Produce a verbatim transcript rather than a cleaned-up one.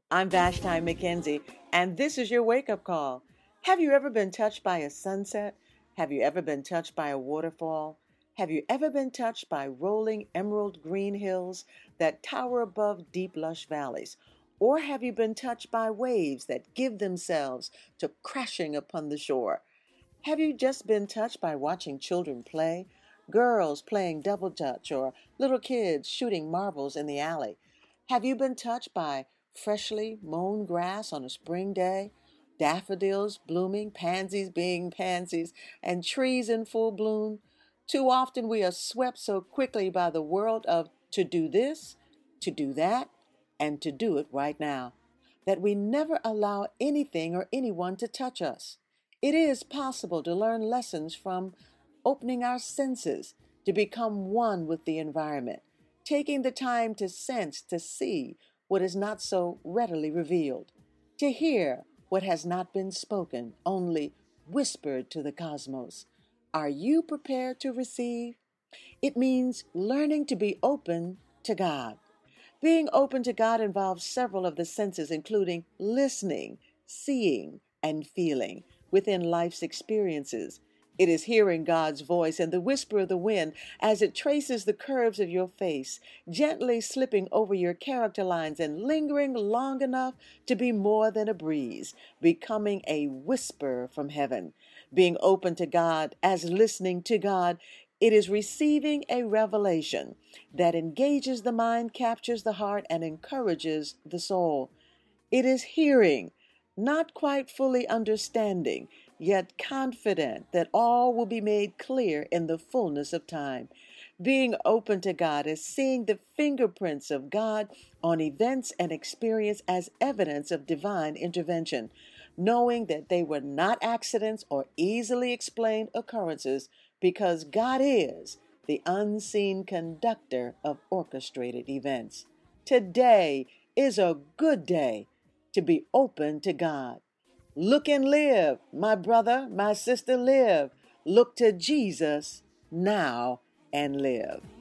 I'm Vashti McKenzie, and this is your wake up call. Have you ever been touched by a sunset? Have you ever been touched by a waterfall? Have you ever been touched by rolling emerald green hills that tower above deep, lush valleys? Or have you been touched by waves that give themselves to crashing upon the shore? Have you just been touched by watching children play? Girls playing double dutch or little kids shooting marbles in the alley? Have you been touched by freshly mown grass on a spring day? Daffodils blooming, pansies being pansies, and trees in full bloom? Too often we are swept so quickly by the world of to do this, to do that, and to do it right now, that we never allow anything or anyone to touch us. It is possible to learn lessons from opening our senses, to become one with the environment, taking the time to sense, to see what is not so readily revealed, to hear what has not been spoken, only whispered to the cosmos. Are you prepared to receive? It means learning to be open to God. Being open to God involves several of the senses, including listening, seeing, and feeling within life's experiences. It is hearing God's voice and the whisper of the wind as it traces the curves of your face, gently slipping over your character lines and lingering long enough to be more than a breeze, becoming a whisper from heaven. Being open to God as listening to God, it is receiving a revelation that engages the mind, captures the heart, and encourages the soul. It is hearing, not quite fully understanding, yet confident that all will be made clear in the fullness of time. Being open to God is seeing the fingerprints of God on events and experience as evidence of divine intervention, knowing that they were not accidents or easily explained occurrences, because God is the unseen conductor of orchestrated events. Today is a good day to be open to God. Look and live, my brother, my sister, live. Look to Jesus now and live.